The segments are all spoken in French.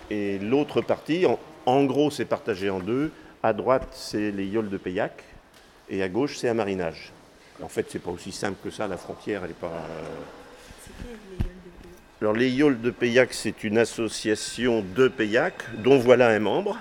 Et l'autre partie, en gros, c'est partagé en deux. À droite, c'est les yoles de Paillac, et à gauche, c'est Amarinage. En fait, c'est pas aussi simple que ça, la frontière, elle est pas... Alors, les yoles de Paillac, c'est une association de Paillac, dont voilà un membre.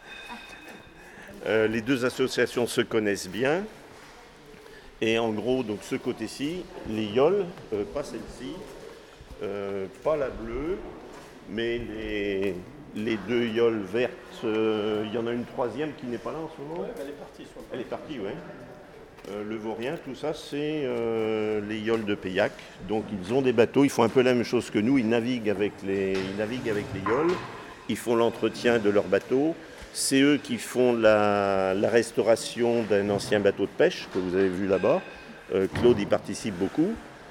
Les deux associations se connaissent bien. Et en gros, donc ce côté-ci, les yoles, pas celle-ci, pas la bleue, mais les deux yoles vertes. Il y en a une troisième qui n'est pas là en ce moment. Elle est partie sur le Elle est partie, oui. Le vaurien, tout ça, c'est les yoles de Paillac. Donc ils ont des bateaux, ils font un peu la même chose que nous, ils naviguent avec les yoles, ils font l'entretien de leurs bateaux. C'est eux qui font la restauration d'un ancien bateau de pêche que vous avez vu là-bas. Claude y participe beaucoup.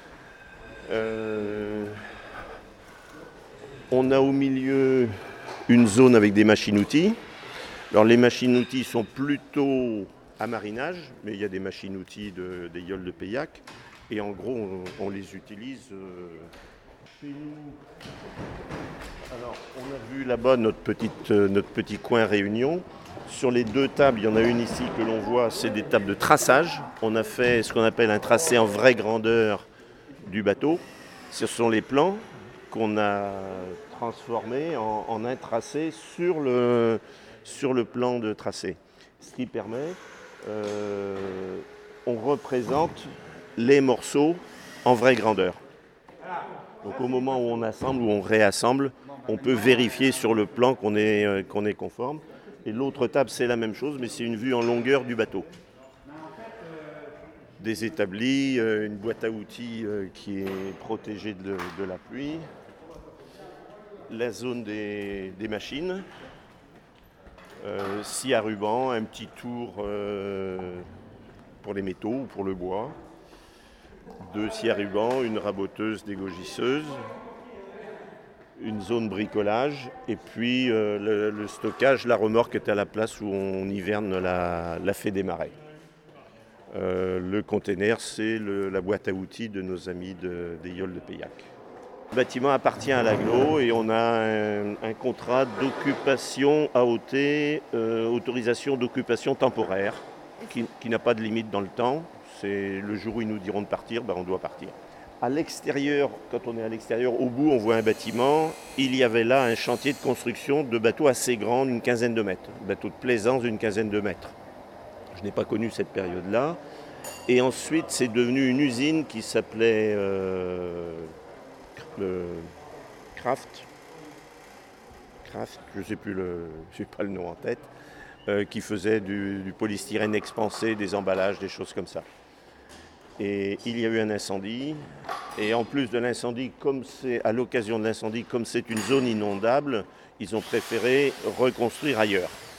On a au milieu une zone avec des machines-outils. Alors les machines-outils sont plutôt à marinage, mais il y a des machines-outils des yoles de Paillac. Et en gros, on les utilise chez nous. Alors, on a vu là-bas notre petit coin réunion. Sur les deux tables, il y en a une ici que l'on voit, c'est des tables de traçage. On a fait ce qu'on appelle un tracé en vraie grandeur du bateau. Ce sont les plans qu'on a transformés en un tracé sur le plan de tracé. Ce qui permet, on représente les morceaux en vraie grandeur. Donc au moment où on assemble ou on réassemble, on peut vérifier sur le plan qu'on est conforme. Et l'autre table, c'est la même chose, mais c'est une vue en longueur du bateau. Des établis, une boîte à outils qui est protégée de la pluie, la zone des machines, scie à ruban, un petit tour pour les métaux ou pour le bois, deux scies à ruban, une raboteuse dégaugisseuse, une zone bricolage et puis le stockage, la remorque est à la place où on hiverne la fée des marais. Le container, c'est la boîte à outils de nos amis des yoles de Paillac. Le bâtiment appartient à l'agglo et on a un contrat d'occupation AOT, autorisation d'occupation temporaire, qui n'a pas de limite dans le temps. C'est le jour où ils nous diront de partir, on doit partir. À l'extérieur, quand on est à l'extérieur, au bout, on voit un bâtiment. Il y avait là un chantier de construction de bateaux assez grands, d'une quinzaine de mètres. Bateaux de plaisance d'une quinzaine de mètres. Je n'ai pas connu cette période-là. Et ensuite, c'est devenu une usine qui s'appelait Kraft, je ne sais plus j'ai pas le nom en tête, qui faisait du polystyrène expansé, des emballages, des choses comme ça. Et il y a eu un incendie, et en plus de l'incendie, à l'occasion de l'incendie, comme c'est une zone inondable, ils ont préféré reconstruire ailleurs.